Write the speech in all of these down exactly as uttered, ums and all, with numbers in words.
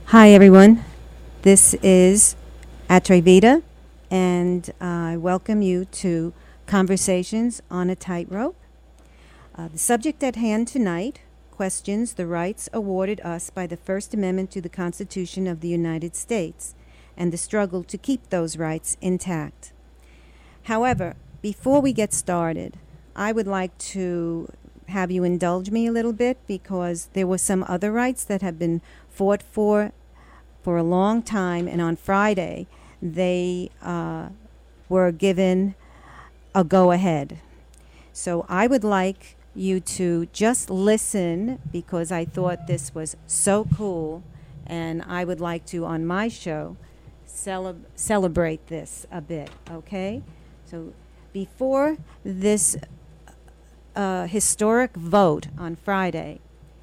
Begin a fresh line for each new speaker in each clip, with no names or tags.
Hi, everyone. This is Atrevida, and uh, I welcome you to Conversations on a Tightrope. Uh, the subject at hand tonight questions the rights awarded us by the First Amendment to the Constitution of the United States and the struggle to keep those rights intact. However, before we get started, I would like to have you indulge me a little bit because there were some other rights that have been fought for for a long time, and on Friday they uh, were given a go-ahead. So I would like you to just listen because I thought this was so cool, and I would like to, on my show, cele- celebrate this a bit, okay? So before this uh, historic vote on Friday,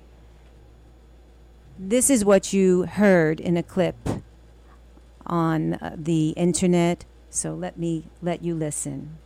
this is what you heard in a clip on uh, the internet, so let me let you listen.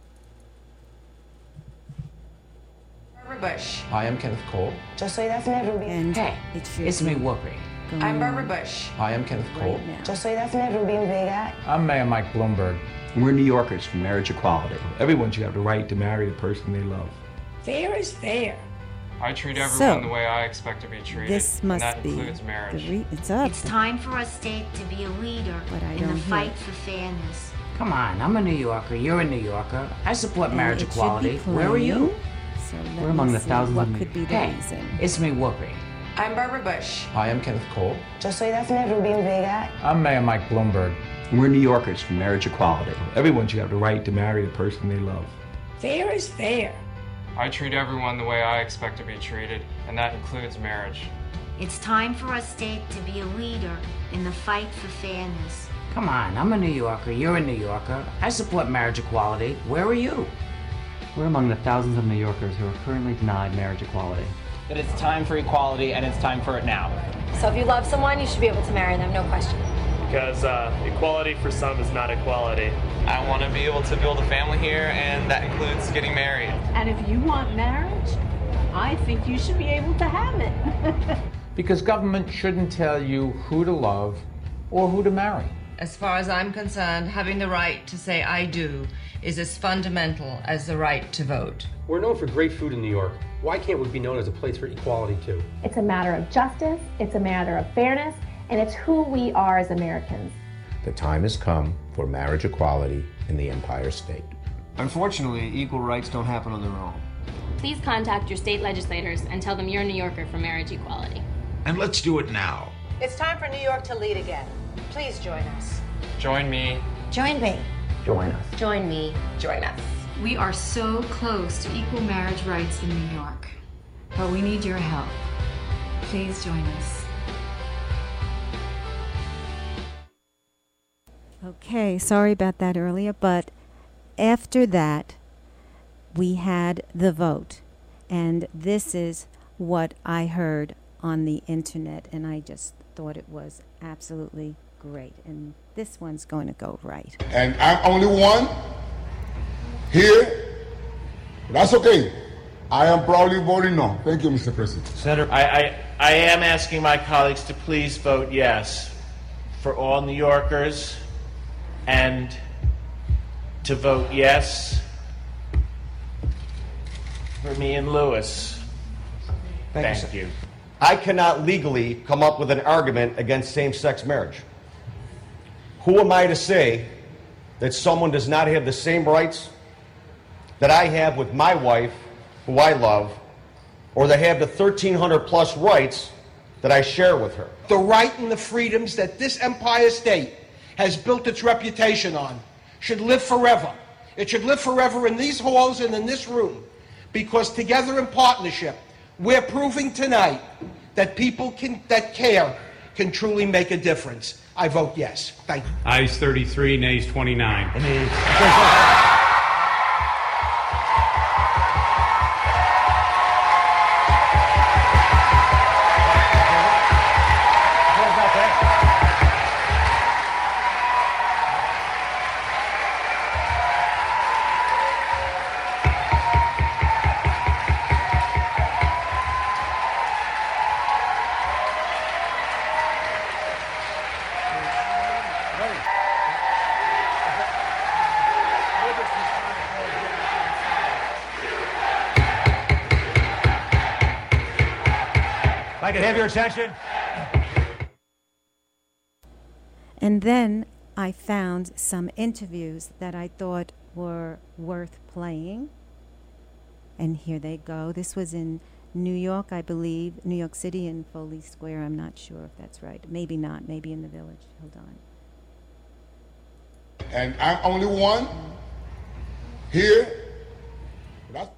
Barbara Bush.
Hi, I'm Kenneth Cole.
Just so that's never be.
And
Hey,
it should
it's me,
be
Whoopi.
going
I'm Barbara
on
Bush.
Hi, I'm Kenneth Cole.
right now.
Just so that's never being big at.
I'm Mayor Mike Bloomberg.
We're New Yorkers for marriage equality.
Everyone should have the right to marry the person they love.
Fair is fair.
I treat everyone
So,
the way I expect to be treated,
This
and
must
that
be
includes
the
marriage.
re- it's up.
It's time for our state to be a leader
But I
in the
don't
fight
hear.
for fairness.
Come on, I'm a New Yorker. You're a New Yorker. I support
And
marriage
it should be
equality. Where are you?
playing. So let
We're
me
among the
see
thousands
what
of
could be the
Hey,
reason.
it's me, Whoopi.
I'm Barbara Bush.
Hi, I'm Kenneth Cole.
Just so that's never being big at.
I'm Mayor Mike Bloomberg.
We're New Yorkers for marriage equality.
Everyone should have the right to marry the person they love.
Fair is fair.
I treat everyone the way I expect to be treated, and that includes marriage.
It's time for our state to be a leader in the fight for fairness.
Come on, I'm a New Yorker. You're a New Yorker. I support marriage equality. Where are you?
We're among the thousands of New Yorkers who are currently denied marriage equality.
That it's time for equality and it's time for it now.
So if you love someone, you should be able to marry them, no question.
Because uh, equality for some is not equality.
I want to be able to build a family here, and that includes getting married.
And if you want marriage, I think you should be able to have it.
Because government shouldn't tell you who to love or who to marry.
As far as I'm concerned, having the right to say I do is as fundamental as the right to vote.
We're known for great food in New York. Why can't we be known as a place for equality too?
It's a matter of justice, it's a matter of fairness, and it's who we are as Americans.
The time has come for marriage equality in the Empire State.
Unfortunately, equal rights don't happen on their own.
Please contact your state legislators and tell them you're a New Yorker for marriage equality.
And let's do it now.
It's time for New York to lead again. Please join us.
Join me.
Join me.
Join us.
Join me.
Join us.
We are so close to equal marriage rights in New York, but we need your help. Please join us.
Okay, sorry about that earlier, but after that, we had the vote. And this is what I heard on the internet, and I just thought it was absolutely great. And this one's going to go right.
And I'm only one here. That's okay. I am proudly voting no. Thank you, Mister President.
Senator, I, I, I am asking my colleagues to please vote yes for all New Yorkers and to vote yes for me and Lewis.
Thank,
Thank
you,
you.
I cannot legally come up with an argument against same-sex marriage. Who am I to say that someone does not have the same rights that I have with my wife, who I love, or that have the thirteen hundred plus rights that I share with her?
The right and the freedoms that this Empire State has built its reputation on should live forever. It should live forever in these halls and in this room, because together in partnership, we're proving tonight that people can, that care can truly make a difference. I vote yes. Thank you.
Ayes thirty-three, nays twenty-nine.
I can have your attention.
And then I found some interviews that I thought were worth playing. And here they go. This was in New York, I believe, New York City in Foley Square. I'm not sure if that's right. Maybe not. Maybe in the Village. Hold on.
And I'm only one here. That's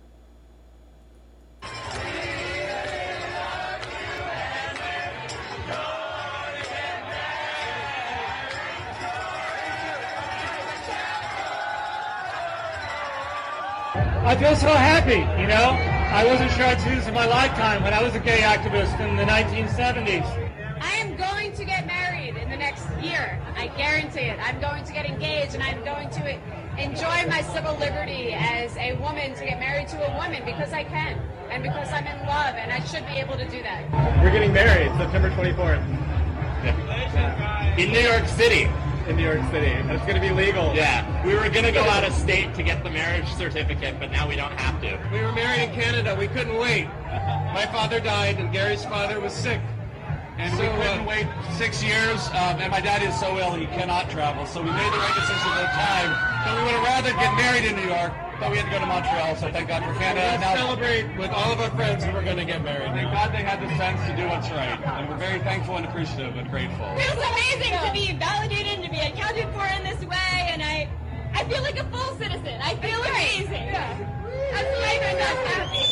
I feel so happy, you know? I wasn't sure I'd see this in my lifetime when I was a gay activist in the nineteen seventies.
I am going to get married in the next year. I guarantee it. I'm going to get engaged, and I'm going to enjoy my civil liberty as a woman to get married to a woman because I can, and because I'm in love, and I should be able to do that.
We're getting married September twenty-fourth.
In New York City.
In New York City. And it's going to be legal.
Yeah. We were going to go out of state to get the marriage certificate, but now we don't have to.
We were married in Canada. We couldn't wait. My father died, and Gary's father was sick.
And
so,
we couldn't
uh,
wait six years, um, and my dad is so ill he cannot travel. So we made the right decision at the time. But we would have rather get married in New York, but we had to go to Montreal, so thank God for Canada.
Let's
now,
celebrate with all of our friends who are going to get married.
Thank God they had the sense to do what's right. And we're very thankful and appreciative and grateful.
It feels amazing to be validated, to be accounted for in this way, and I I feel like a full citizen. I feel amazing. Yeah. I'm flavor not happy.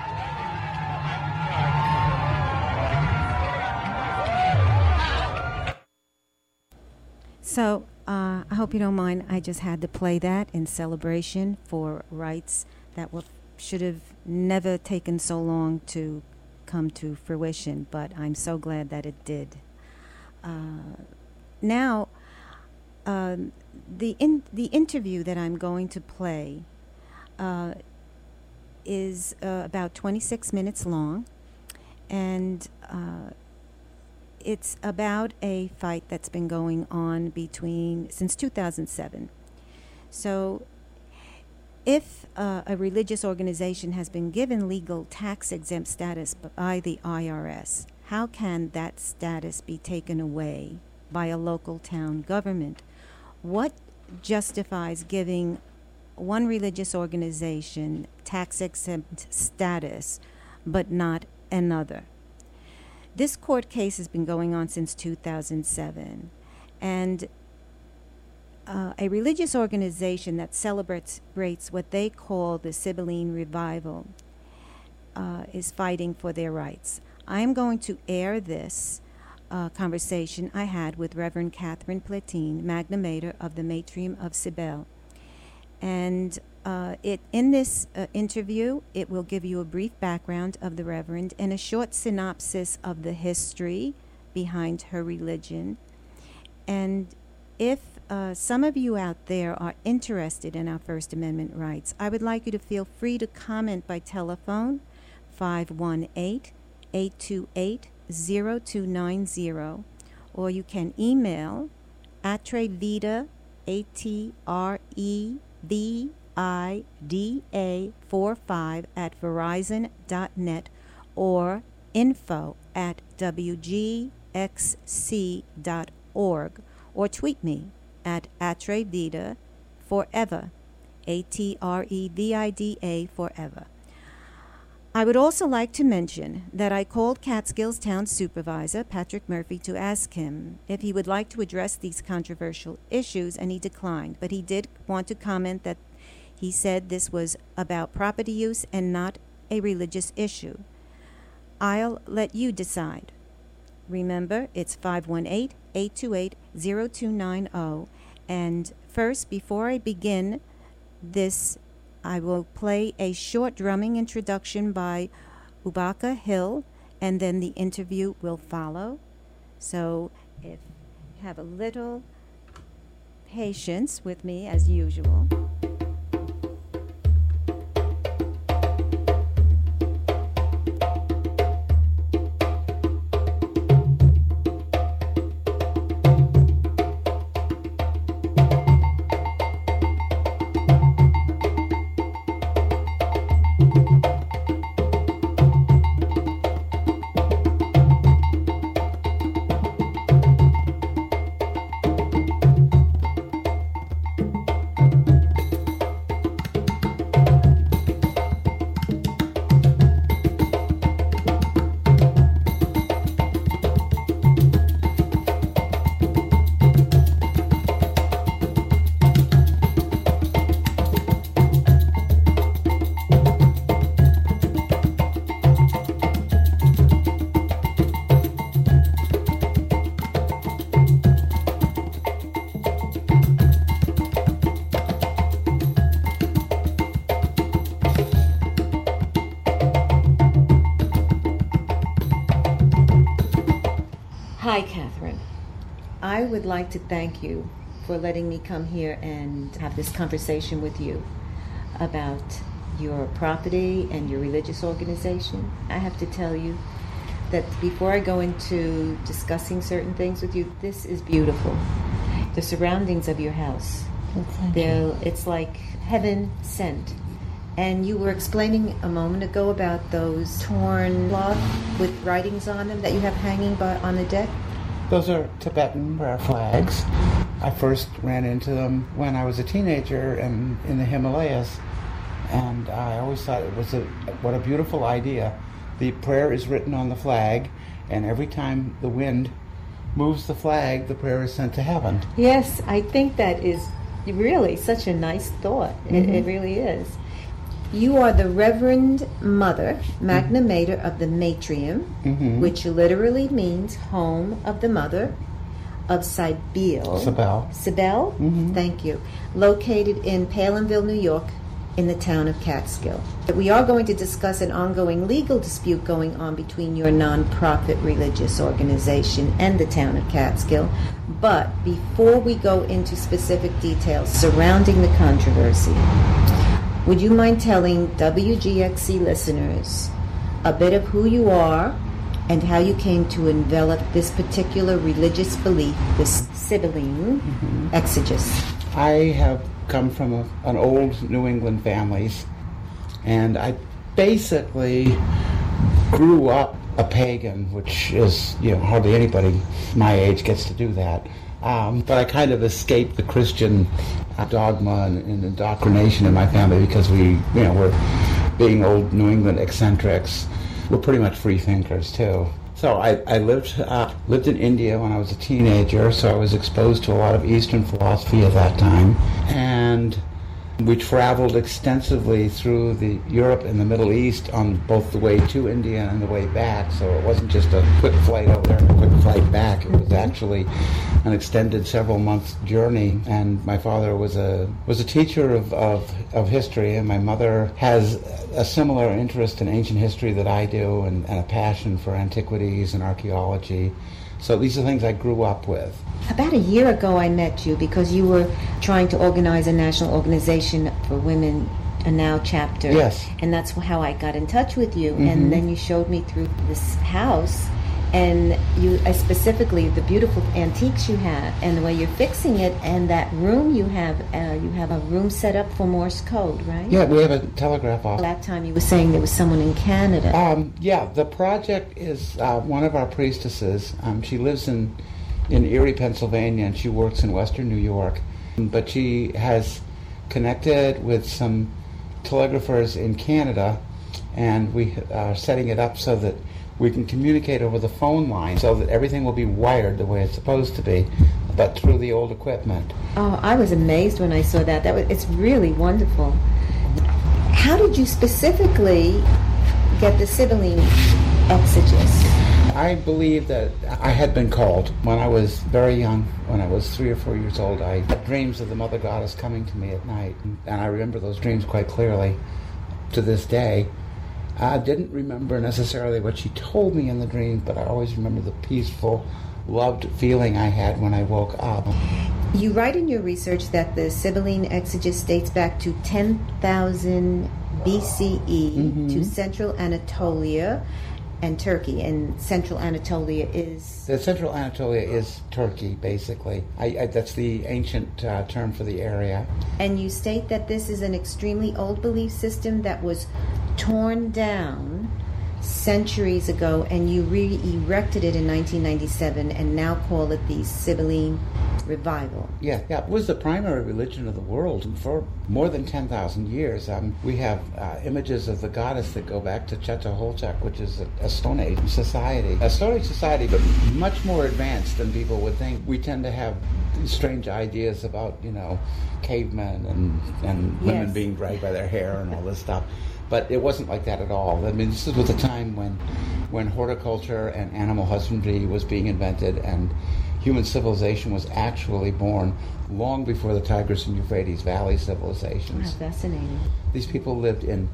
So uh, I hope you don't mind. I just had to play that in celebration for rights that were, should have never taken so long to come to fruition, but I'm so glad that it did. Uh, now, um, the in, the interview that I'm going to play uh, is uh, about twenty-six minutes long, and uh, it's about a fight that's been going on between since two thousand seven. So if uh, a religious organization has been given legal tax-exempt status by the I R S, how can that status be taken away by a local town government? What justifies giving one religious organization tax-exempt status but not another? This court case has been going on since two thousand seven, and uh, a religious organization that celebrates what they call the Sibylline Revival uh, is fighting for their rights. I'm going to air this uh, conversation I had with Reverend Catherine Platine, Magna Mater of the Matrium of Cybele. And uh, it in this uh, interview, it will give you a brief background of the Reverend and a short synopsis of the history behind her religion. And if uh, some of you out there are interested in our First Amendment rights, I would like you to feel free to comment by telephone, five one eight, eight two eight, zero two nine zero, or you can email atrevida, A T R E V I D A four five at verizon dot net or info at w g x c dot org, or tweet me at atrevida forever, A T R E V I D A forever. I would also like to mention that I called Catskills Town Supervisor Patrick Murphy to ask him if he would like to address these controversial issues, and he declined. But he did want to comment that he said this was about property use and not a religious issue. I'll let you decide. Remember, it's five one eight, eight two eight, zero two nine zero. And first, before I begin this, I will play a short drumming introduction by Ubaka Hill, and then the interview will follow. So if you have a little patience with me, as usual. I would like to thank you for letting me come here and have this conversation with you about your property and your religious organization. I have to tell you that before I go into discussing certain things with you, this is beautiful. The surroundings of your house, they're, it's like heaven sent. And you were explaining a moment ago about those torn cloth with writings on them that you have hanging by, on the deck.
Those are Tibetan prayer flags. I first ran into them when I was a teenager and in the Himalayas, and I always thought it was a what a beautiful idea. The prayer is written on the flag, and every time the wind moves the flag, the prayer is sent to heaven.
Yes, I think that is really such a nice thought. Mm-hmm. It, it really is. You are the Reverend Mother, Magna mm-hmm. Mater of the Matrium, mm-hmm. which literally means home of the mother of Cybele.
Cybele.
Cybele? Mm-hmm. Thank you. Located in Palinville, New York, in the town of Catskill. We are going to discuss an ongoing legal dispute going on between your nonprofit religious organization and the town of Catskill. But before we go into specific details surrounding the controversy, would you mind telling W G X C listeners a bit of who you are and how you came to envelop this particular religious belief, this Sibylline mm-hmm. exegesis?
I have come from a, an old New England family, and I basically grew up a pagan, which is, you know, hardly anybody my age gets to do that. Um, but I kind of escaped the Christian uh, dogma and, and indoctrination in my family because we, you know, we're being old New England eccentrics. We're pretty much free thinkers too. So I, I lived uh, lived in India when I was a teenager, so I was exposed to a lot of Eastern philosophy at that time. And we traveled extensively through the Europe and the Middle East on both the way to India and the way back. So it wasn't just a quick flight over there and a quick flight back. It was actually an extended several months journey. And my father was a was a teacher of, of, of history, and my mother has a similar interest in ancient history that I do, and, and a passion for antiquities and archaeology. So these are things I grew up with.
About a year ago I met you because you were trying to organize a national organization for women, a NOW chapter.
Yes.
And that's how I got in touch with you.
Mm-hmm.
And then you showed me through this house, and you uh, specifically the beautiful antiques you have and the way you're fixing it, and that room you have, uh, you have a room set up for Morse code, right?
Yeah, we have a telegraph office.
That time you were saying there was someone in Canada.
Um, yeah, the project is uh, one of our priestesses. Um, she lives in, in Erie, Pennsylvania, and she works in Western New York. But she has connected with some telegraphers in Canada, and we are setting it up so that we can communicate over the phone line so that everything will be wired the way it's supposed to be, but through the old equipment.
Oh, I was amazed when I saw that. That was, it's really wonderful. How did you specifically get the Sibylline exegesis?
I believe that I had been called when I was very young. When I was three or four years old, I had dreams of the Mother Goddess coming to me at night, and I remember those dreams quite clearly to this day. I didn't remember necessarily what she told me in the dream, but I always remember the peaceful, loved feeling I had when I woke up.
You write in your research that the Sibylline exegesis dates back to ten thousand B C E mm-hmm. to Central Anatolia and Turkey, and Central Anatolia is...
The Central Anatolia is Turkey, basically. I, I, that's the ancient uh, term for the area.
And you state that this is an extremely old belief system that was torn down centuries ago, and you re-erected it in nineteen ninety-seven and now call it the Sibylline Revival.
Yeah, yeah, it was the primary religion of the world for more than ten thousand years. Um, we have uh, images of the goddess that go back to Chetaholchak, which is a, a Stone Age society. A Stone Age society, but much more advanced than people would think. We tend to have strange ideas about, you know, cavemen and, and yes. women being dragged by their hair and all this stuff. But it wasn't like that at all. I mean, this was a time when, when horticulture and animal husbandry was being invented, and human civilization was actually born long before the Tigris and Euphrates Valley civilizations.
Wow, fascinating.
These people lived in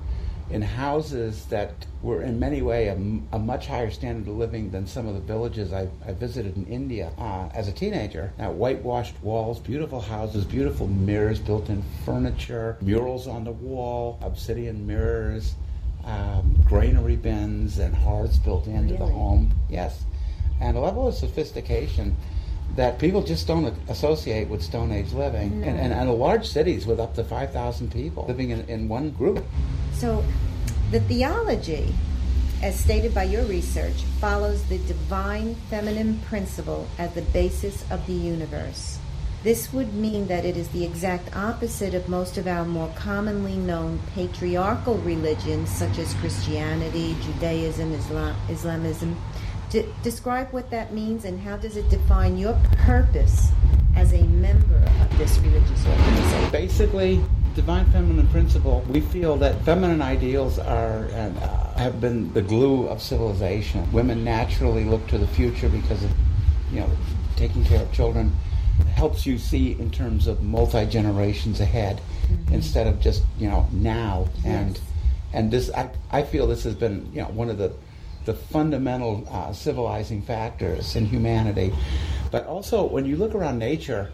in houses that were in many ways a, a much higher standard of living than some of the villages I, I visited in India uh, as a teenager. Now, whitewashed walls, beautiful houses, beautiful mirrors, built-in furniture, murals on the wall, obsidian mirrors, um, granary bins, and hearths built into
Really?
the home. Yes, and a level of sophistication that people just don't associate with Stone Age living.
No.
And, and, and large cities with up to five thousand people living in, in one group.
So, the theology, as stated by your research, follows the divine feminine principle as the basis of the universe. This would mean that it is the exact opposite of most of our more commonly known patriarchal religions, such as Christianity, Judaism, Islam, Islamism. D- describe what that means, and how does it define your purpose as a member of this religious organization?
Basically, divine feminine principle, we feel that feminine ideals are and uh, have been the glue of civilization. Women naturally look to the future because of, you know, taking care of children helps you see in terms of multi-generations ahead, mm-hmm. instead of just, you know, now.
Yes.
And and this, I, I feel this has been, you know, one of the the fundamental uh, civilizing factors in humanity. But also, when you look around nature,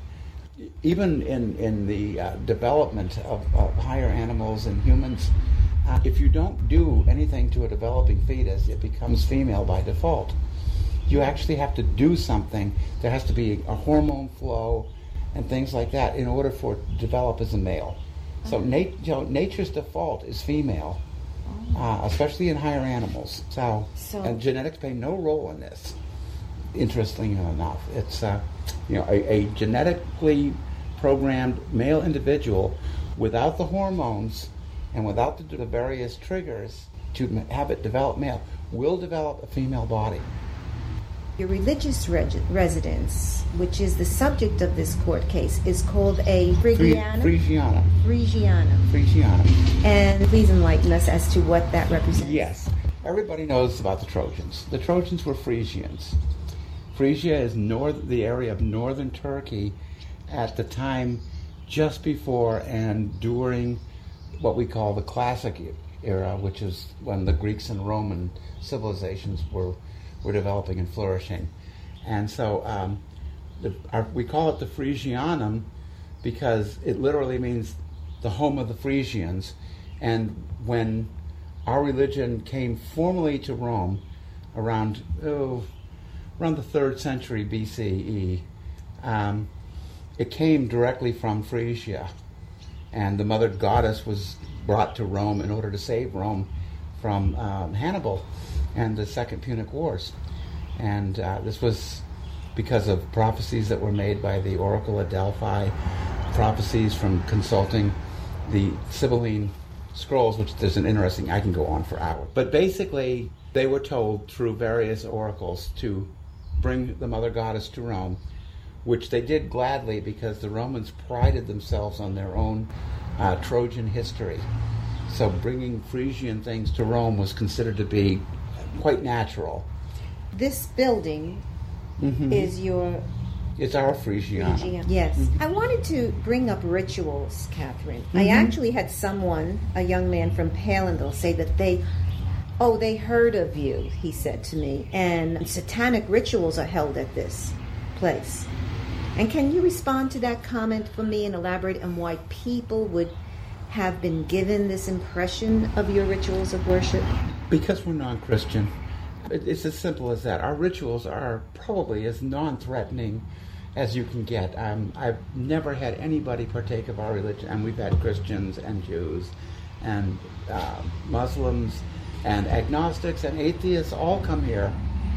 even in, in the uh, development of, of higher animals and humans, uh, if you don't do anything to a developing fetus, it becomes female by default. You actually have to do something. There has to be a hormone flow and things like that in order for it to develop as a male. So nat- you know, nature's default is female, uh, especially in higher animals. So,
So-
and genetics play no role in this. Interestingly enough, it's uh, you know a, a genetically programmed male individual without the hormones and without the, the various triggers to m- have it develop male will develop a female body.
Your religious reg- residence, which is the subject of this court case, is called a Phrygiana.
Phrygiana.
Phrygiana.
Phrygiana.
And please enlighten us as to what that represents.
Yes. Everybody knows about the Trojans. The Trojans were Phrygians. Phrygia is north, the area of northern Turkey at the time just before and during what we call the Classic era, which is when the Greeks and Roman civilizations were were developing and flourishing. And so um, the, our, we call it the Phrygianum because it literally means the home of the Phrygians. And when our religion came formally to Rome around oh, around the third century B C E, um, it came directly from Phrygia. And the mother goddess was brought to Rome in order to save Rome from um, Hannibal and the Second Punic Wars. And uh, this was because of prophecies that were made by the Oracle at Delphi, prophecies from consulting the Sibylline scrolls, which there's an interesting, I can go on for hours. But basically, they were told through various oracles to bring the mother goddess to Rome, which they did gladly because the Romans prided themselves on their own uh, Trojan history. So bringing Phrygian things to Rome was considered to be quite natural.
This building
Mm-hmm.
is your
It's our Phrygiana.
Phrygiana. Yes.
Mhm.
I wanted to bring up rituals, Catherine. I
Mhm.
actually had someone, a young man from Palindale, say that they, oh, they heard of you, he said to me, and satanic rituals are held at this place. And can you respond to that comment for me and elaborate on why people would have been given this impression of your rituals of worship?
Because we're non-Christian. It, it's as simple as that. Our rituals are probably as non-threatening as you can get. Um, I've never had anybody partake of our religion, and we've had Christians and Jews and uh, Muslims and agnostics and atheists all come here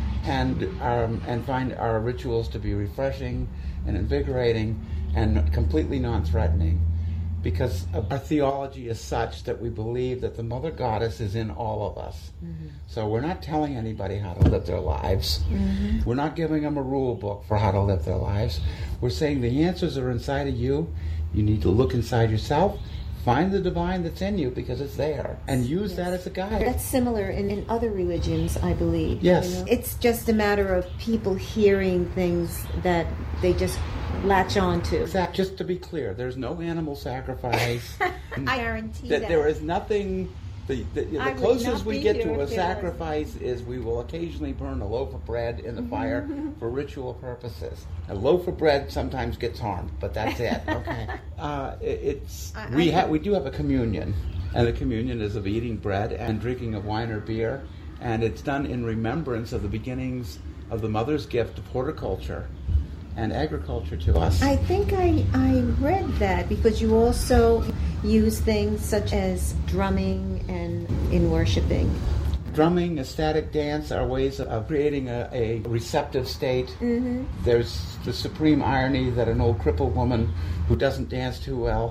and um, and find our rituals to be refreshing and invigorating and completely non-threatening, because our theology is such that we believe that the Mother Goddess is in all of us. Mm-hmm. So we're not telling anybody how to live their lives. Mm-hmm. We're not giving them a rule book for how to live their lives. We're saying the answers are inside of you. You need to look inside yourself, find the divine that's in you because it's there, and use yes. that as a guide.
That's similar in, in other religions, I believe.
Yes.
You know? It's just a matter of people hearing things that they just latch on to.
Exactly. Just to be clear, there's no animal sacrifice.
I guarantee
that.
that.
There is nothing The, the, the
I would
closest
not
we
be
get
here
to a
if there
sacrifice is we will occasionally burn a loaf of bread in the fire for ritual purposes. A loaf of bread sometimes gets harmed, but that's it. Okay. Uh, it, it's
I-
we
I-
have we do have a communion, and the communion is of eating bread and drinking of wine or beer, and it's done in remembrance of the beginnings of the mother's gift of horticulture and agriculture to us.
I think I, I read that because you also use things such as drumming and in worshiping.
Drumming, ecstatic dance are ways of creating a, a receptive state.
Mm-hmm.
There's the supreme irony that an old crippled woman who doesn't dance too well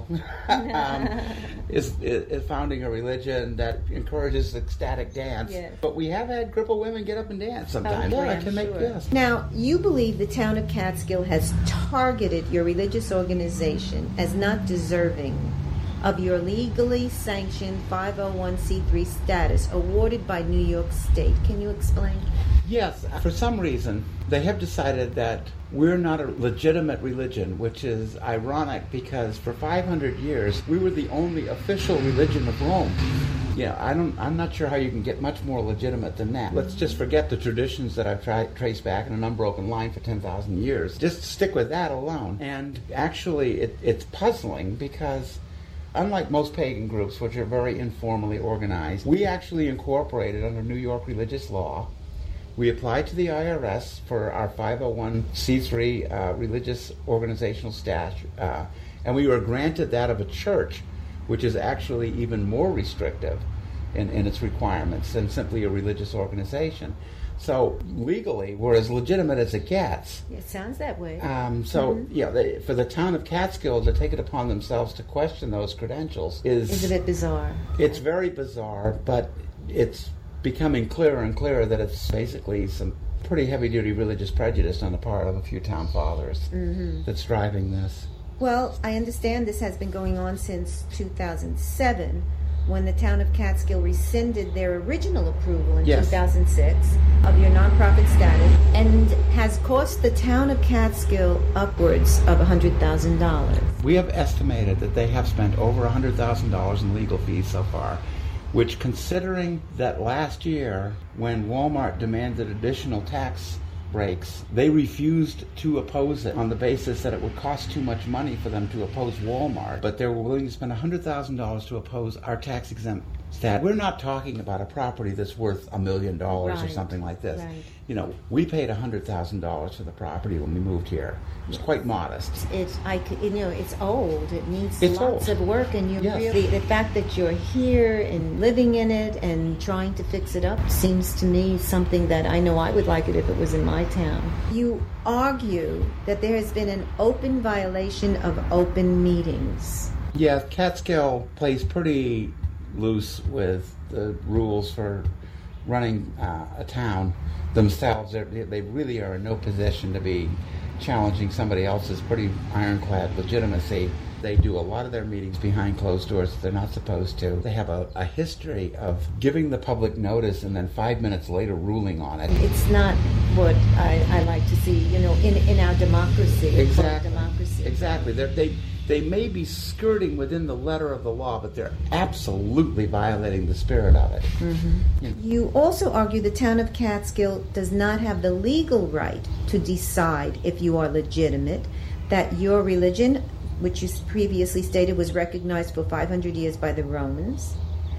um, is, is founding a religion that encourages ecstatic dance.
Yes.
But we have had crippled women get up and dance sometimes.
Oh,
yeah, I
I'm
can make
sure.
this.
Now, you believe the town of Catskill has targeted your religious organization as not deserving of your legally sanctioned five oh one c three status awarded by New York State. Can you explain?
Yes, for some reason, they have decided that we're not a legitimate religion, which is ironic because for five hundred years, we were the only official religion of Rome. Yeah, I don't, I'm not sure how you can get much more legitimate than that. Let's just forget the traditions that I've tried, traced back in an unbroken line for ten thousand years. Just stick with that alone. And actually, it, it's puzzling because unlike most pagan groups, which are very informally organized, we actually incorporated under New York religious law. We applied to the I R S for our five oh one c three uh, religious organizational statute, uh, and we were granted that of a church, which is actually even more restrictive in, in its requirements than simply a religious organization. So legally, we're as legitimate as it gets.
It sounds that way.
Um, so,
Mhm.
you know, they, for the town of Catskill to take it upon themselves to question those credentials is...
Is a bit bizarre.
It's very bizarre, but it's becoming clearer and clearer that it's basically some pretty heavy-duty religious prejudice on the part of a few town fathers
Mhm.
that's driving this.
Well, I understand this has been going on since two thousand seven, when the town of Catskill rescinded their original approval in
Yes.
two thousand six of your nonprofit status, and has cost the town of Catskill upwards of one hundred thousand dollars.
We have estimated that they have spent over one hundred thousand dollars in legal fees so far, which, considering that last year, when Walmart demanded additional tax breaks, they refused to oppose it on the basis that it would cost too much money for them to oppose Walmart, but they were willing to spend one hundred thousand dollars to oppose our tax-exempt status. We're not talking about a property that's worth a million dollars or
Right.
something like this.
Right.
You know, we paid one hundred thousand dollars for the property when we moved here. It was quite modest.
It's I c- you know it's old. It needs
It's
lots
old.
of work, and you
Yes.
really the fact that you're here and living in it and trying to fix it up seems to me something that I know I would like it if it was in my town. You argue that there has been an open violation of open meetings.
Yeah, Catskill plays pretty loose with the rules for running uh, a town themselves. They're, they really are in no position to be challenging somebody else's pretty ironclad legitimacy. They do a lot of their meetings behind closed doors that they're not supposed to. They have a, a history of giving the public notice and then five minutes later ruling on it.
It's not what I, I like to see, you know, in, in our democracy.
Exactly.
Democracy.
Exactly. They're, they they may be skirting within the letter of the law, but they're absolutely violating the spirit of it.
Mm-hmm. You also argue the town of Catskill does not have the legal right to decide if you are legitimate, that your religion, which you previously stated was recognized for five hundred years by the Romans,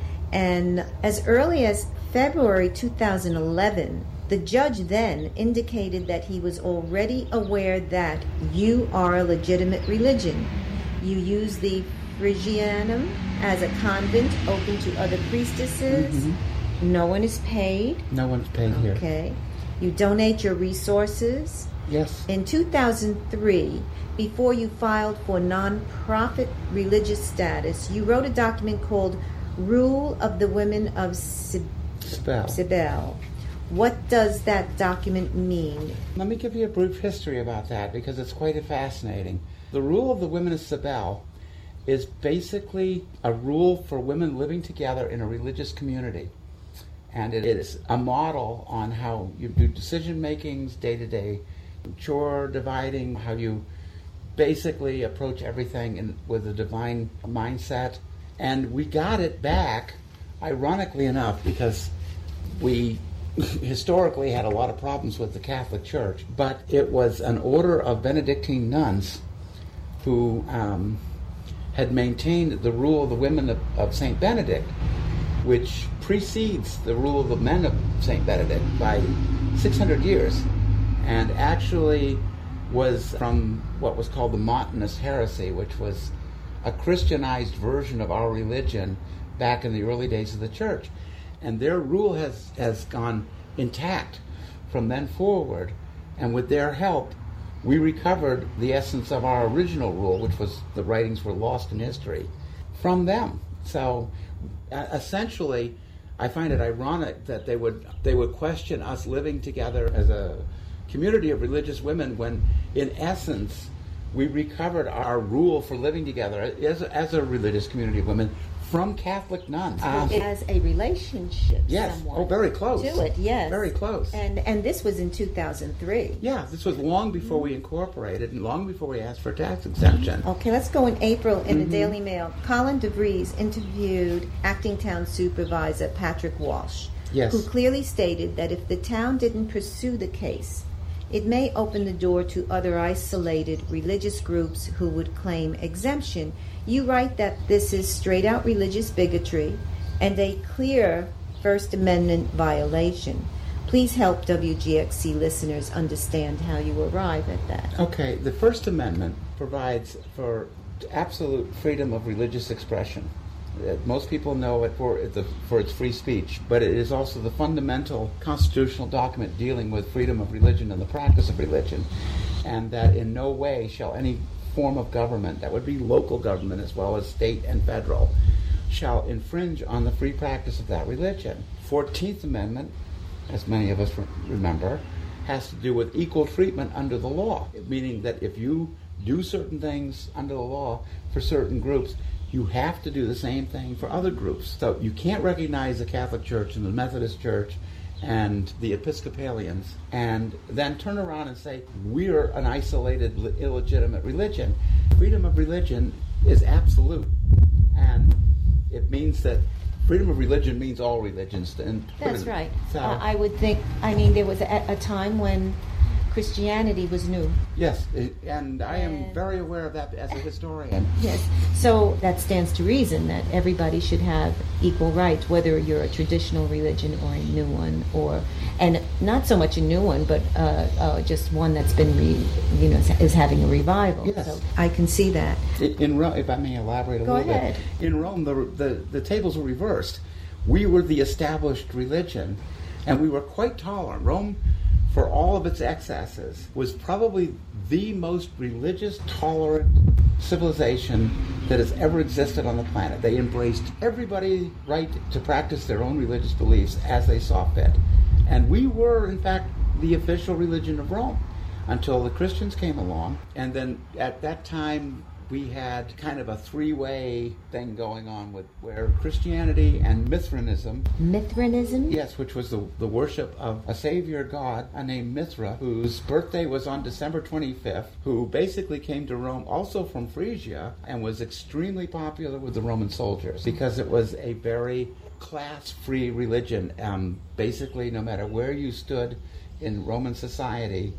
and as early as February two thousand eleven, the judge then indicated that he was already aware that you are a legitimate religion. You use the Phrygianum as a convent open to other priestesses.
Mm-hmm.
No one is paid.
No one's paid here.
Okay. You donate your resources.
Yes.
In two thousand three, before you filed for non-profit religious status, you wrote a document called Rule of the Women of Sib-
Spell.
Sibel. What does that document mean?
Let me give you a brief history about that because it's quite fascinating. The Rule of the Women of Sibel is basically a rule for women living together in a religious community. And it is a model on how you do decision makings, day-to-day chore dividing, how you basically approach everything in, with a divine mindset. And we got it back ironically enough, because we historically had a lot of problems with the Catholic Church, but it was an order of Benedictine nuns who um, had maintained the rule of the women of, of Saint Benedict, which precedes the rule of the men of Saint Benedict by six hundred years, and actually was from what was called the Montanist heresy, which was a Christianized version of our religion back in the early days of the church. And their rule has, has gone intact from then forward, and with their help, we recovered the essence of our original rule, which was the writings were lost in history, from them. So uh, essentially, I find it ironic that they would they would question us living together as a community of religious women when, in essence, we recovered our rule for living together as a, as a religious community of women from Catholic nuns.
Um, it has a relationship.
Yes.
Somewhat
Oh, very close.
to it. Yes.
Very close.
And and this was in two thousand three.
Yeah, this was long before we incorporated and long before we asked for tax exemption.
Okay, let's go in April in
Mhm.
the Daily Mail. Colin DeVries interviewed acting town supervisor Patrick Walsh,
Yes.
who clearly stated that if the town didn't pursue the case, it may open the door to other isolated religious groups who would claim exemption. You write that this is straight-out religious bigotry and a clear First Amendment violation. Please help W G X C listeners understand how you arrive at that.
Okay, the First Amendment provides for absolute freedom of religious expression. Uh, Most people know it for, the, for its free speech, but it is also the fundamental constitutional document dealing with freedom of religion and the practice of religion, and that in no way shall any form of government, that would be local government as well as state and federal, shall infringe on the free practice of that religion. fourteenth Amendment, as many of us re- remember, has to do with equal treatment under the law, meaning that if you do certain things under the law for certain groups, you have to do the same thing for other groups. So you can't recognize the Catholic Church and the Methodist Church and the Episcopalians and then turn around and say, we're an isolated, illegitimate religion. Freedom of religion is absolute. And it means that freedom of religion means all religions. And
That's right.
So,
Uh, I would think, I mean, there was a, a time when Christianity was new.
yes, it- and I am very aware of that as a historian.
Yes. So that stands to reason that everybody should have equal rights, whether you're a traditional religion or a new one, or and not so much a new one, but uh, uh, just one that's been, re, you know, is having a revival.
Yes.
So I can see that.
In in Rome, if I may elaborate a
Go
little
ahead.
bit, in Rome, the, the the tables were reversed. We were the established religion, and we were quite tolerant. Rome, for all of its excesses, was probably the most religious, tolerant civilization that has ever existed on the planet. They embraced everybody's right to practice their own religious beliefs as they saw fit. And we were, in fact, the official religion of Rome until the Christians came along. And then at that time, we had kind of a three-way thing going on with where Christianity and Mithraism.
Mithraism?
Yes, which was the, the worship of a savior god uh, named Mithra, whose birthday was on December twenty-fifth, who basically came to Rome also from Phrygia and was extremely popular with the Roman soldiers because it was a very class-free religion. Um, basically, no matter where you stood in Roman society,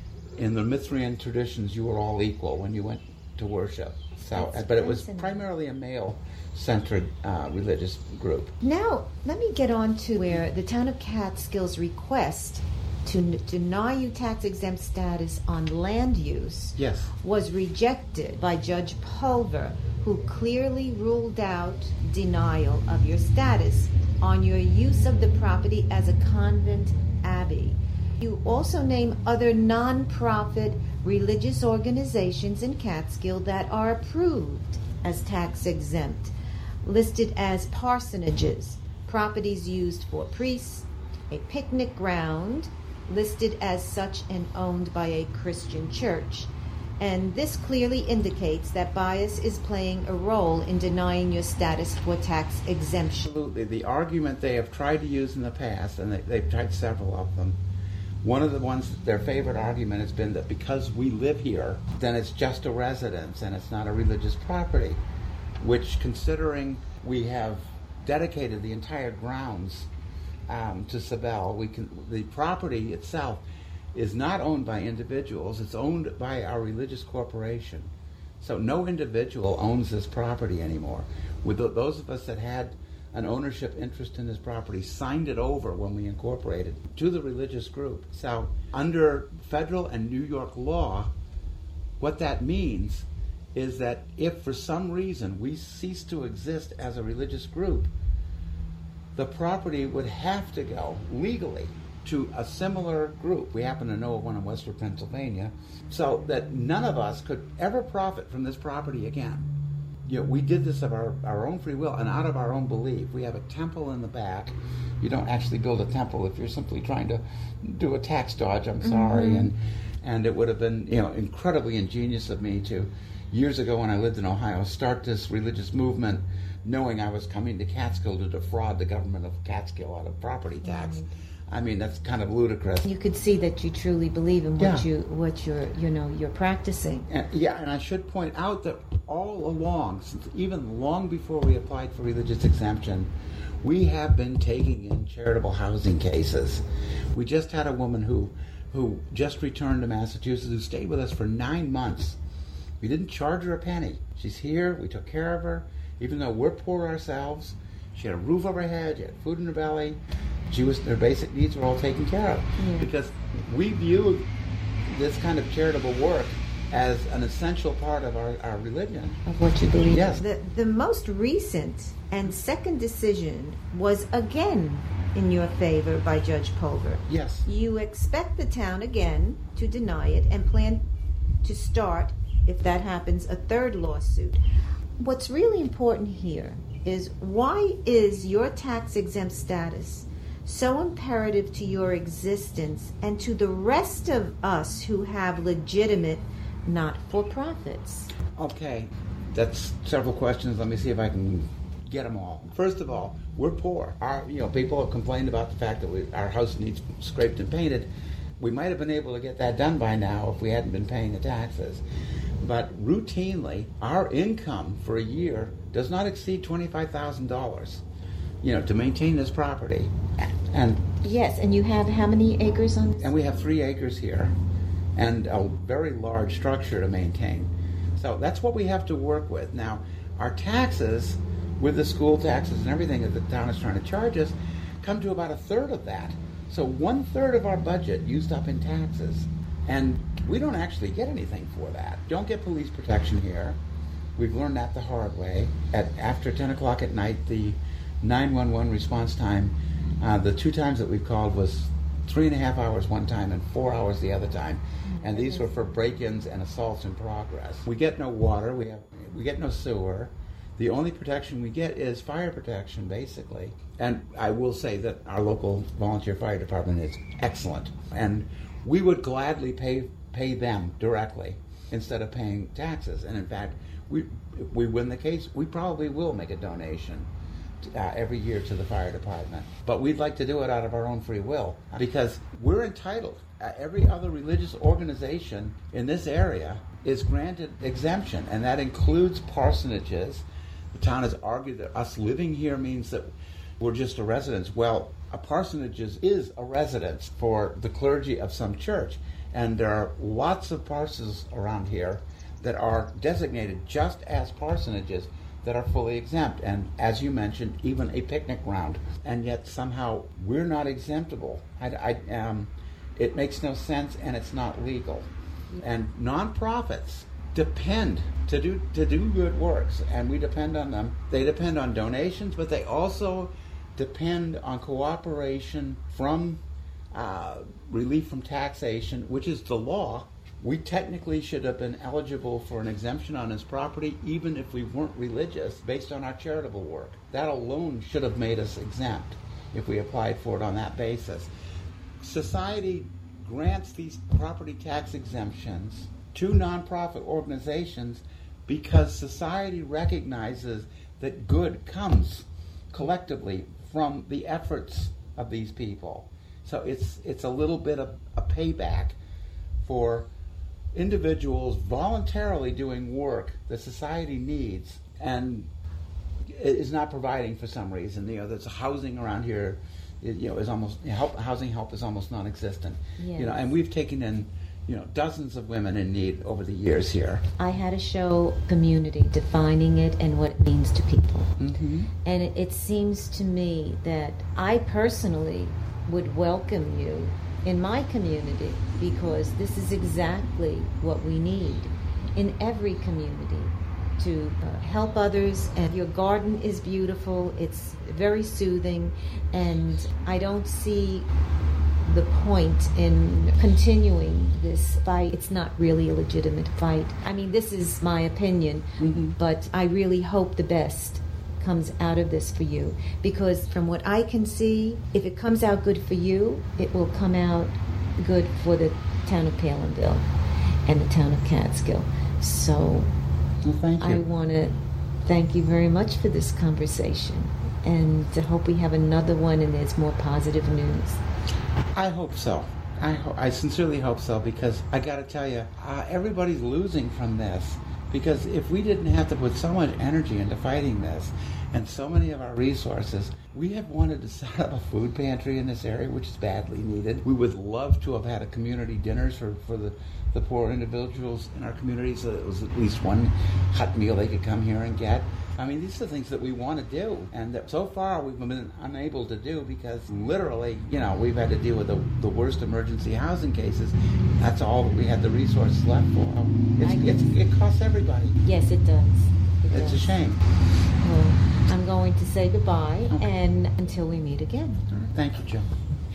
in the Mithraean traditions, you were all equal when you went to worship. So,
That's
but it was
fascinating.
primarily a male-centered uh, religious group.
Now, let me get on to where the town of Catskills request to n- deny you tax-exempt status on land use
Yes.
was rejected by Judge Pulver, who clearly ruled out denial of your status on your use of the property as a convent abbey. You also name other non-profit religious organizations in Catskill that are approved as tax-exempt, listed as parsonages, properties used for priests, a picnic ground, listed as such and owned by a Christian church. And this clearly indicates that bias is playing a role in denying your status for tax exemption.
Absolutely. The argument they have tried to use in the past, and they, they've tried several of them, one of the ones, their favorite argument has been that because we live here, then it's just a residence and it's not a religious property, which, considering we have dedicated the entire grounds um, to Sabel. We can, the property itself is not owned by individuals, it's owned by our religious corporation. So no individual owns this property anymore. With the, those of us that had an ownership interest in this property signed it over when we incorporated to the religious group. So under federal and New York law, what that means is that if for some reason we cease to exist as a religious group, the property would have to go legally to a similar group. We happen to know of one in Western Pennsylvania, so that none of us could ever profit from this property again. You know, we did this of our, our own free will and out of our own belief. We have a temple in the back. You don't actually build a temple if you're simply trying to do a tax dodge, I'm sorry. Mm-hmm. And and it would have been, you know, incredibly ingenious of me to, years ago when I lived in Ohio, start this religious movement knowing I was coming to Catskill to defraud the government of Catskill out of property tax. Mm-hmm. I mean, that's kind of ludicrous.
You could see that you truly believe in what
Yeah.
you what you're you know you're practicing.
And, yeah, and I should point out that all along, since even long before we applied for religious exemption, we have been taking in charitable housing cases. We just had a woman who who just returned to Massachusetts who stayed with us for nine months. We didn't charge her a penny. She's here. We took care of her, even though we're poor ourselves. She had a roof over her head. She had food in her belly. She was, her basic needs were all taken care of.
Yeah.
Because we view this kind of charitable work as an essential part of our, our religion.
Of what you believe.
Yes.
The, the most recent and second decision was again in your favor by Judge Pulver.
Yes.
You expect the town again to deny it and plan to start, if that happens, a third lawsuit. What's really important here is, why is your tax-exempt status so imperative to your existence and to the rest of us who have legitimate not-for-profits?
Okay, that's several questions. Let me see if I can get them all. First of all, we're poor. Our, you know, people have complained about the fact that we, our house needs scraped and painted. We might have been able to get that done by now if we hadn't been paying the taxes. But routinely, our income for a year does not exceed twenty-five thousand dollars, you know, to maintain this property. And
Yes, and you have how many acres on this?
and we have three acres here and a very large structure to maintain. So that's what we have to work with. Now, our taxes, with the school taxes and everything that the town is trying to charge us, come to about a third of that. So one third of our budget used up in taxes. And we don't actually get anything for that. Don't get police protection here. We've learned that the hard way. At after ten o'clock at night, the nine one one response time, uh, the two times that we've called was three and a half hours one time and four hours the other time. And these were for break-ins and assaults in progress. We get no water. We have we get no sewer. The only protection we get is fire protection, basically. And I will say that our local volunteer fire department is excellent. And we would gladly pay pay them directly instead of paying taxes. And in fact, we if we win the case, we probably will make a donation uh, every year to the fire department. But we'd like to do it out of our own free will because we're entitled. Uh, every other religious organization in this area is granted exemption, and that includes parsonages. The town has argued that us living here means that we're just a residence. Well, a parsonage is, is a residence for the clergy of some church, and there are lots of parsons around here that are designated just as parsonages that are fully exempt, and as you mentioned, even a picnic ground, and yet somehow we're not exemptable. I, I, um, it makes no sense, and it's not legal. And nonprofits depend to do to do good works, and we depend on them. They depend on donations, but they also depend on cooperation from uh, relief from taxation, which is the law. We technically should have been eligible for an exemption on his property, even if we weren't religious, based on our charitable work. That alone should have made us exempt if we applied for it on that basis. Society grants these property tax exemptions to nonprofit organizations because society recognizes that good comes collectively from the efforts of these people. So it's it's a little bit of a payback for individuals voluntarily doing work that society needs and is not providing for some reason. You know, there's housing around here, it, you know, is almost help. Housing help is almost non-existent.
Yes.
You know, and we've taken in, you know, dozens of women in need over the years here.
I had to show community, defining it and what it means to people.
Mm-hmm.
And it, it seems to me that I personally would welcome you in my community, because this is exactly what we need in every community, to uh, help others. And your garden is beautiful, it's very soothing, and I don't see the point in continuing this fight. It's not really a legitimate fight. I mean, this is my opinion, mm-hmm. but I really hope the best comes out of this for you, because from what I can see, if it comes out good for you, it will come out good for the town of Palinville and the town of Catskill. So
well, thank you.
I want to thank you very much for this conversation, and I hope we have another one and there's more positive news.
I hope so. I, ho- I sincerely hope so, because I got to tell you, uh, everybody's losing from this. Because if we didn't have to put so much energy into fighting this, and so many of our resources, we have wanted to set up a food pantry in this area, which is badly needed. We would love to have had a community dinners for, for the, the poor individuals in our community, so that it was at least one hot meal they could come here and get. I mean, these are things that we want to do, and that so far we've been unable to do, because literally, you know, we've had to deal with the, the worst emergency housing cases. That's all that we had the resources left for. It's, it's, it costs everybody.
Yes, it does. It
it's
does.
a shame.
Well, I'm going to say goodbye, okay. and until we meet again.
Thank you, Jill.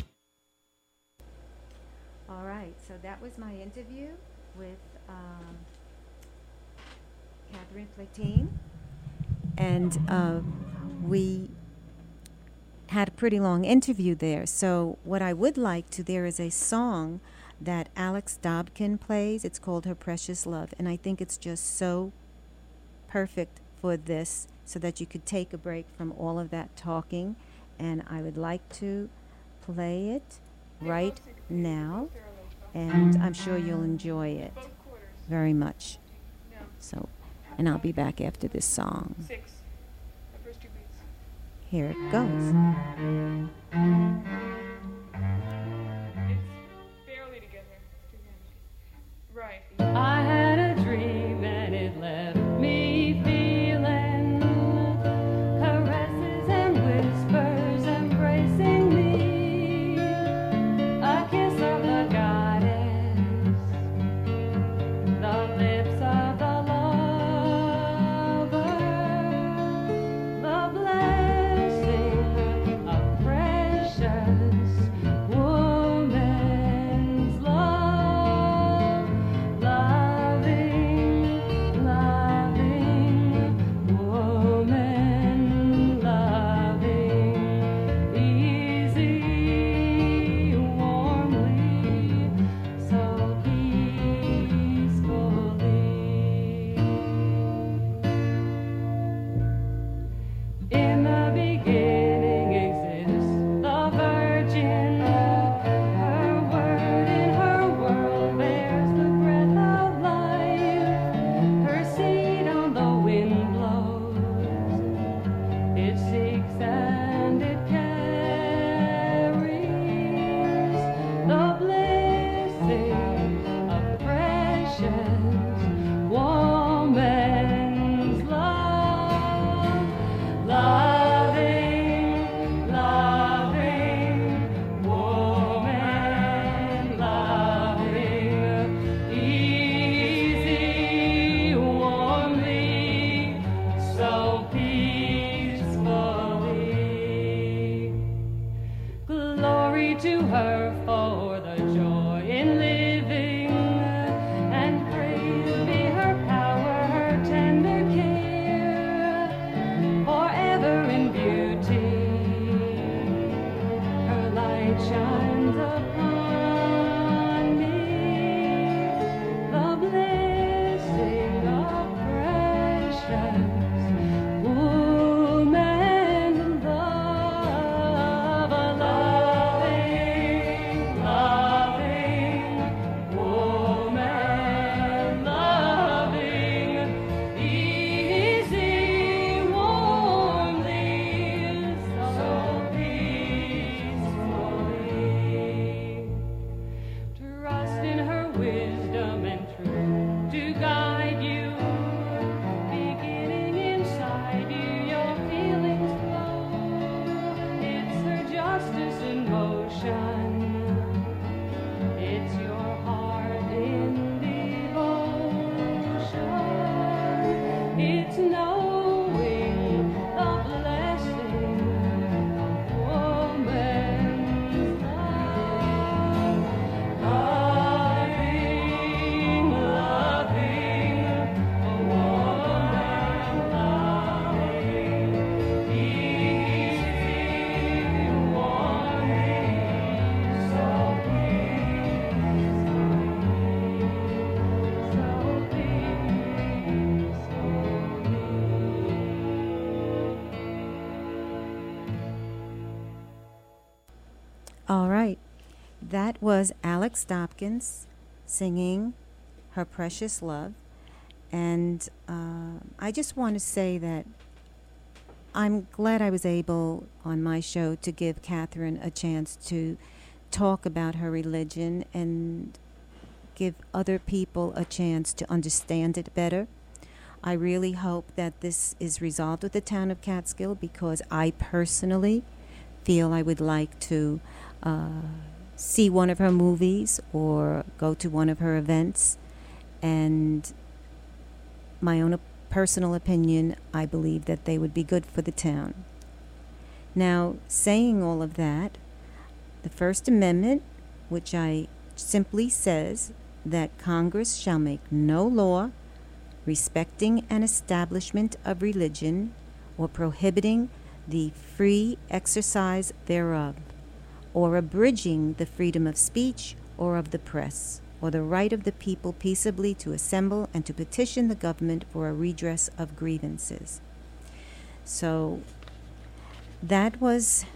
All right, so that was my interview with um, Catherine Platine. And uh, we had a pretty long interview there. So what I would like to, there is a song that Alex Dobkin plays. It's called Her Precious Love. And I think it's just so perfect for this, so that you could take a break from all of that talking. And I would like to play it right now. And I'm sure you'll enjoy it very much. So, and I'll be back after this song.
Six. The first two beats.
Here it goes.
It's barely together. Right.
I had a dream and it left me feeling caresses and whispers embracing me. A kiss of the goddess, the lips of the warm.
All right. That was Alex Dopkins singing Her Precious Love. And uh, I just want to say that I'm glad I was able on my show to give Catherine a chance to talk about her religion and give other people a chance to understand it better. I really hope that this is resolved with the town of Catskill, because I personally feel I would like to uh, see one of her movies or go to one of her events. And my own personal opinion, I believe that they would be good for the town. Now, saying all of that, the First Amendment, which I simply says that Congress shall make no law respecting an establishment of religion or prohibiting the free exercise thereof, or abridging the freedom of speech or of the press, or the right of the people peaceably to assemble and to petition the government for a redress of grievances. So that was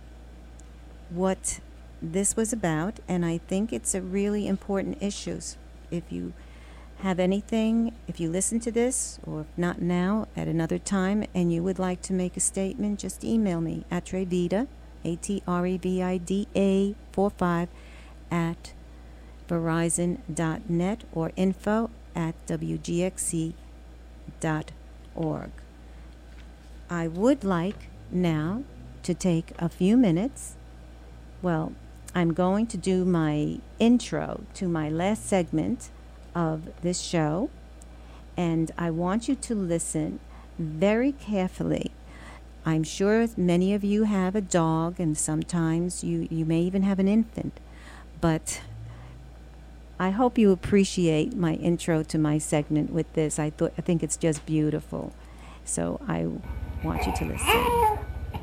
what this was about, and I think it's a really important issue. If you have anything, if you listen to this, or if not now, at another time, and you would like to make a statement, just email me at Atrevida, A T R E V I D A forty-five at verizon dot net or info at w g x c dot org. I would like now to take a few minutes. Well, I'm going to do my intro to my last segment of this show, and I want you to listen very carefully. I'm sure many of you have a dog, and sometimes you, you may even have an infant, but I hope you appreciate my intro to my segment with this. I thought I think it's just beautiful. So I want you to listen.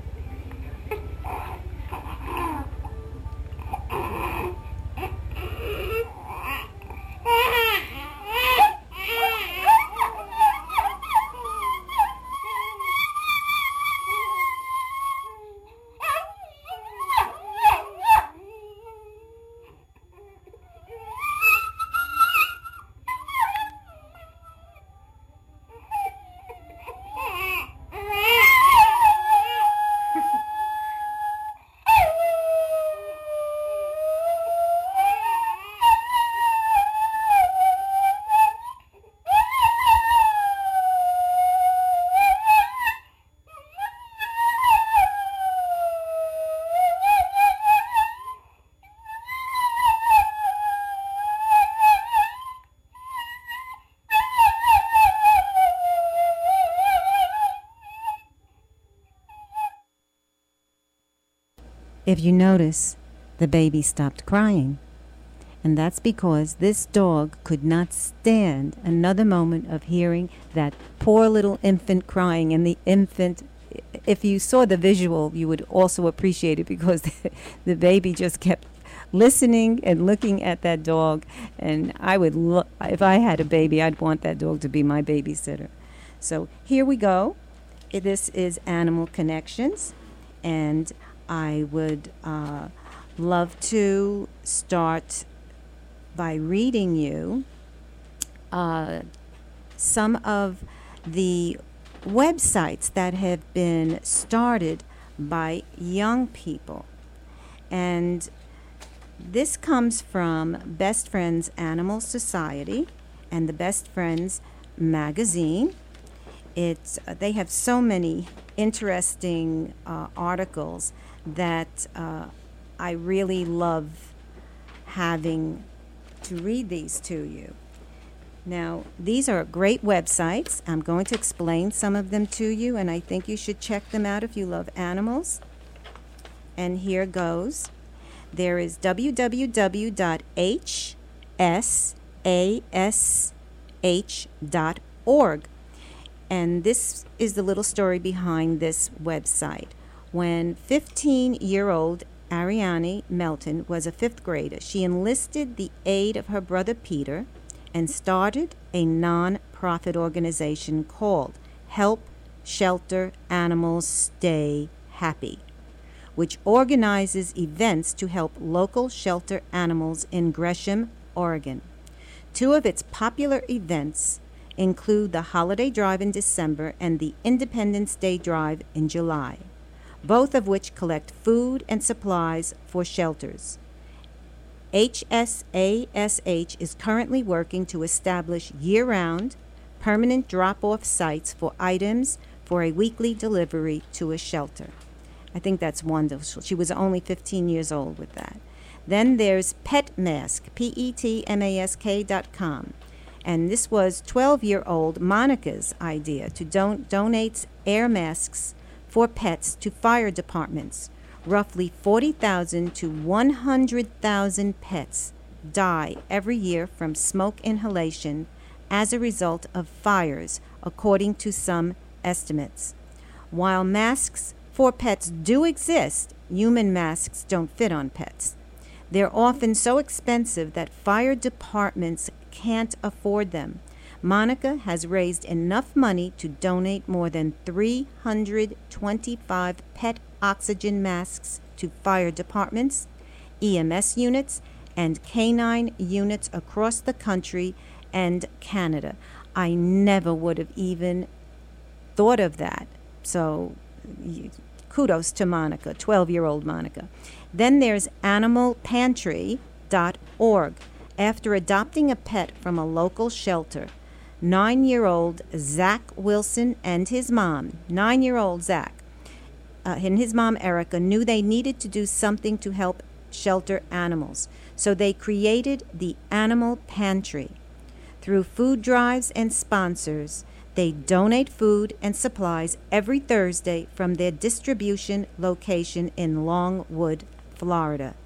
If you notice, the baby stopped crying. And that's because this dog could not stand another moment of hearing that poor little infant crying. And the infant, if you saw the visual, you would also appreciate it, because the, the baby just kept listening and looking at that dog. And I would, lo- if I had a baby, I'd want that dog to be my babysitter. So here we go. This is Animal Connections. And I would uh, love to start by reading you uh, some of the websites that have been started by young people. And this comes from Best Friends Animal Society and the Best Friends magazine. It's, uh, they have so many interesting uh, articles that uh, I really love having to read these to you. Now, these are great websites. I'm going to explain some of them to you, and I think you should check them out if you love animals. And here goes. There is w w w dot h s a s h dot org. And this is the little story behind this website. When fifteen-year-old Ariane Melton was a fifth grader, she enlisted the aid of her brother Peter and started a non-profit organization called Help Shelter Animals Stay Happy, which organizes events to help local shelter animals in Gresham, Oregon. Two of its popular events include the Holiday Drive in December and the Independence Day Drive in July, both of which collect food and supplies for shelters. H S A S H is currently working to establish year-round, permanent drop-off sites for items for a weekly delivery to a shelter. I think that's wonderful. She was only fifteen years old with that. Then there's PetMask, P E T M A S K dot com. And this was twelve-year-old Monica's idea to don- donate air masks for pets to fire departments. Roughly forty thousand to one hundred thousand pets die every year from smoke inhalation as a result of fires, according to some estimates. While masks for pets do exist, human masks don't fit on pets. They're often so expensive that fire departments can't afford them. Monica has raised enough money to donate more than three hundred twenty-five pet oxygen masks to fire departments, E M S units, and canine units across the country and Canada. I never would have even thought of that. So kudos to Monica, twelve-year-old Monica. Then there's animal pantry dot org. After adopting a pet from a local shelter, nine-year-old Zach Wilson and his mom, nine-year-old Zach, uh, and his mom Erica knew they needed to do something to help shelter animals. So they created the Animal Pantry. Through food drives and sponsors, they donate food and supplies every Thursday from their distribution location in Longwood, Florida.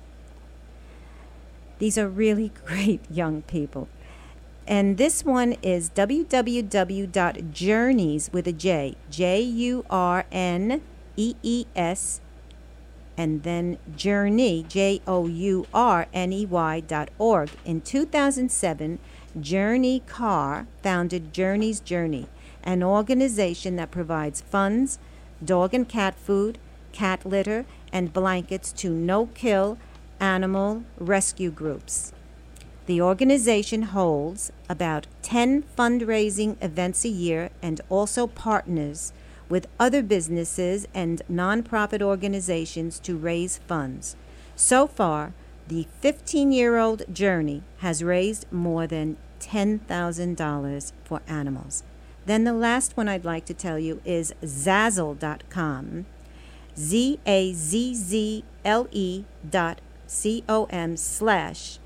These are really great young people. And this one is w w w dot journeys with a J, J U R N E E S, and then Journey, J O U R N E Y dot org. In two thousand seven, Journey Carr founded Journey's Journey, an organization that provides funds, dog and cat food, cat litter, and blankets to no-kill animal rescue groups. The organization holds about ten fundraising events a year and also partners with other businesses and nonprofit organizations to raise funds. So far, the fifteen-year-old Journey has raised more than ten thousand dollars for animals. Then the last one I'd like to tell you is Zazzle dot com, Z A Z Z L E dot C O M slash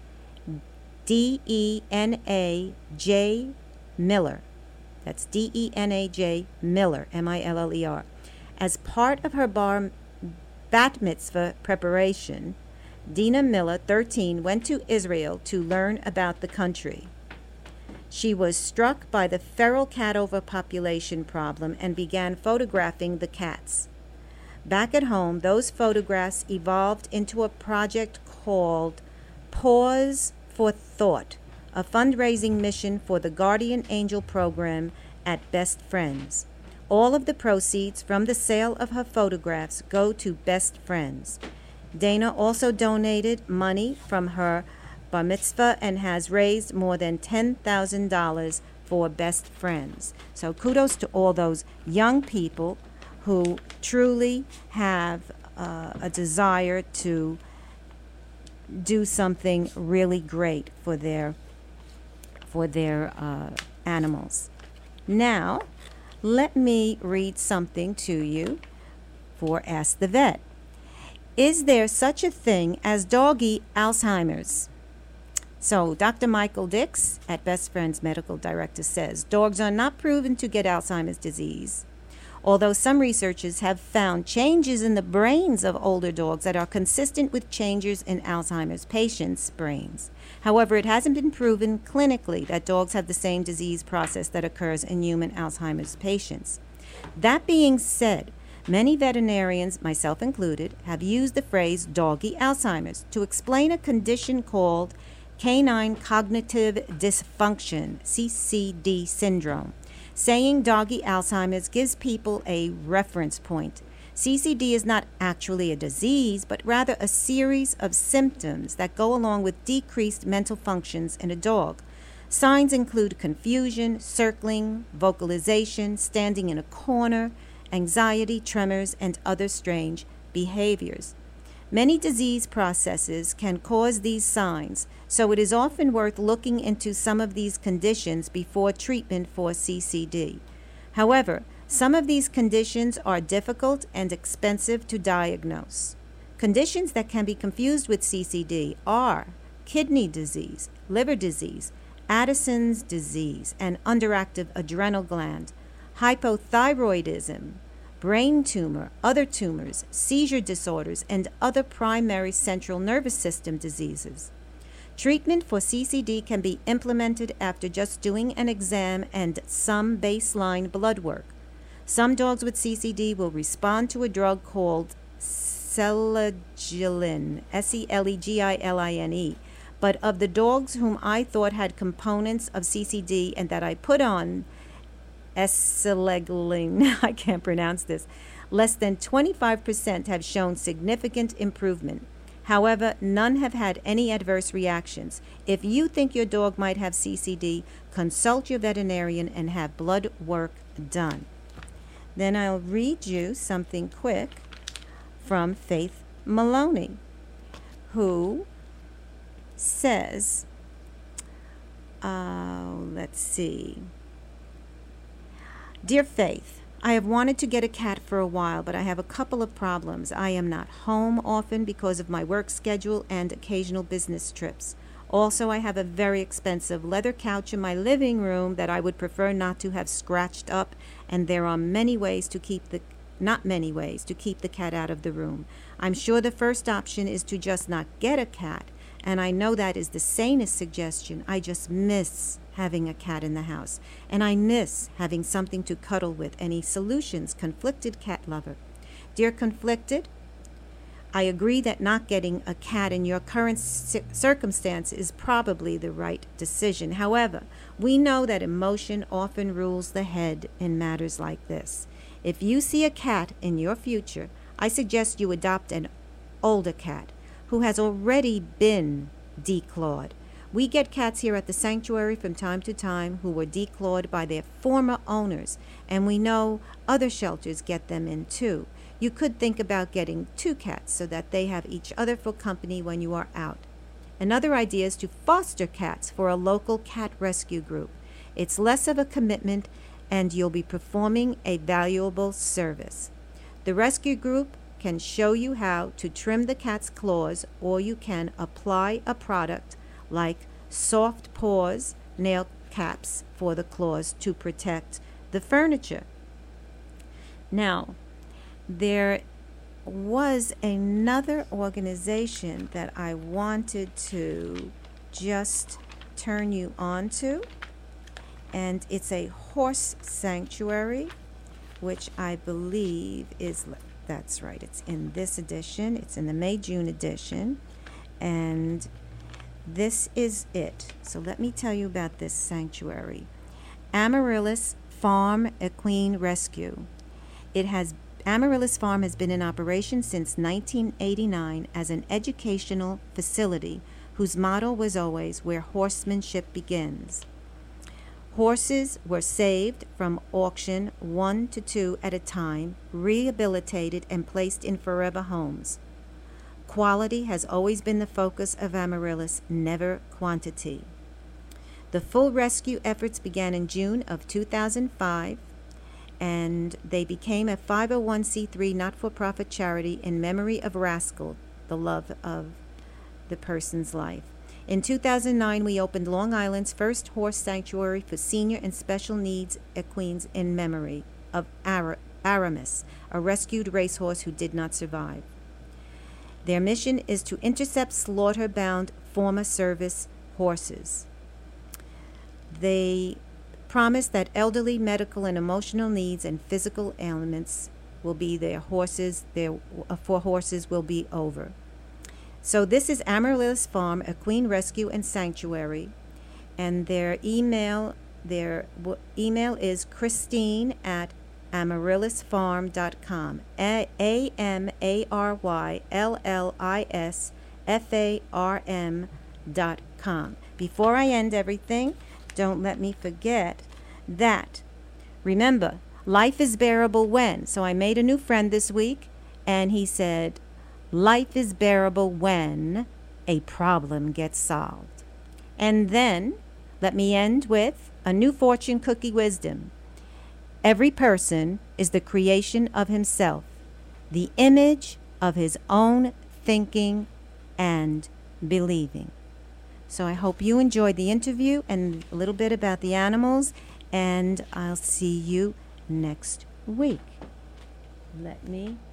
D E N A J Miller. That's D E N A J Miller, M I L L E R. As part of her bar bat mitzvah preparation, Dina Miller, thirteen, went to Israel to learn about the country. She was struck by the feral cat overpopulation problem and began photographing the cats. Back at home, those photographs evolved into a project called Pause for Thought, a fundraising mission for the Guardian Angel program at Best Friends. All of the proceeds from the sale of her photographs go to Best Friends. Dana also donated money from her bar mitzvah and has raised more than ten thousand dollars for Best Friends. So kudos to all those young people who truly have uh, a desire to do something really great for their for their uh, animals. Now, let me read something to you for Ask the Vet. Is there such a thing as doggy Alzheimer's? So, Doctor Michael Dix at Best Friends Medical Director says, dogs are not proven to get Alzheimer's disease, although some researchers have found changes in the brains of older dogs that are consistent with changes in Alzheimer's patients' brains. However, it hasn't been proven clinically that dogs have the same disease process that occurs in human Alzheimer's patients. That being said, many veterinarians, myself included, have used the phrase doggy Alzheimer's to explain a condition called canine cognitive dysfunction, C C D syndrome. Saying doggy Alzheimer's gives people a reference point. C C D is not actually a disease, but rather a series of symptoms that go along with decreased mental functions in a dog. Signs include confusion, circling, vocalization, standing in a corner, anxiety, tremors, and other strange behaviors. Many disease processes can cause these signs, so it is often worth looking into some of these conditions before treatment for C C D. However, some of these conditions are difficult and expensive to diagnose. Conditions that can be confused with C C D are kidney disease, liver disease, Addison's disease, and underactive adrenal gland, hypothyroidism, brain tumor, other tumors, seizure disorders, and other primary central nervous system diseases. Treatment for C C D can be implemented after just doing an exam and some baseline blood work. Some dogs with C C D will respond to a drug called Selegilin, S E L E G I L I N E. But of the dogs whom I thought had components of C C D and that I put on Selegilin, I can't pronounce this, less than twenty-five percent have shown significant improvement. However, none have had any adverse reactions. If you think your dog might have C C D, consult your veterinarian and have blood work done. Then I'll read you something quick from Faith Maloney, who says, uh, let's see. Dear Faith, I have wanted to get a cat for a while, but I have a couple of problems. I am not home often because of my work schedule and occasional business trips. Also, I have a very expensive leather couch in my living room that I would prefer not to have scratched up, and there are many ways to keep the not many ways to keep the cat out of the room. I'm sure the first option is to just not get a cat, and I know that is the sanest suggestion. I just miss having a cat in the house, and I miss having something to cuddle with. Any solutions, Conflicted Cat Lover? Dear Conflicted, I agree that not getting a cat in your current circumstance is probably the right decision. However, we know that emotion often rules the head in matters like this. If you see a cat in your future, I suggest you adopt an older cat who has already been declawed. We get cats here at the sanctuary from time to time who were declawed by their former owners, and we know other shelters get them in too. You could think about getting two cats so that they have each other for company when you are out. Another idea is to foster cats for a local cat rescue group. It's less of a commitment, and you'll be performing a valuable service. The rescue group can show you how to trim the cat's claws, or you can apply a product like soft paws nail caps for the claws to protect the furniture. Now, there was another organization that I wanted to just turn you on to, and it's a horse sanctuary, which I believe is, that's right, it's in this edition. It's in the May-June edition, and this is it. So let me tell you about this sanctuary. Amaryllis Farm Equine Rescue. It has Amaryllis Farm has been in operation since nineteen eighty-nine as an educational facility whose motto was always where horsemanship begins. Horses were saved from auction one to two at a time, rehabilitated, and placed in forever homes. Quality has always been the focus of Amaryllis, never quantity. The full rescue efforts began in June of two thousand five, and they became a five oh one c three not-for-profit charity in memory of Rascal, the love of the person's life. In two thousand nine, we opened Long Island's first horse sanctuary for senior and special needs equines in memory of Ar- Aramis, a rescued racehorse who did not survive. Their mission is to intercept slaughter-bound former service horses. They promise that elderly medical and emotional needs and physical ailments will be their horses, their uh, for horses will be over. So this is Amaryllis Farm Equine Rescue and Sanctuary, and their email their w- email is Christine at amaryllis farm dot com. A M A R Y L L I S F A R M dot com. Before I end everything, don't let me forget that, remember, life is bearable when. So I made a new friend this week, and he said, life is bearable when a problem gets solved. And then let me end with a new fortune cookie wisdom. Every person is the creation of himself, the image of his own thinking and believing. So I hope you enjoyed the interview and a little bit about the animals, and I'll see you next week. Let me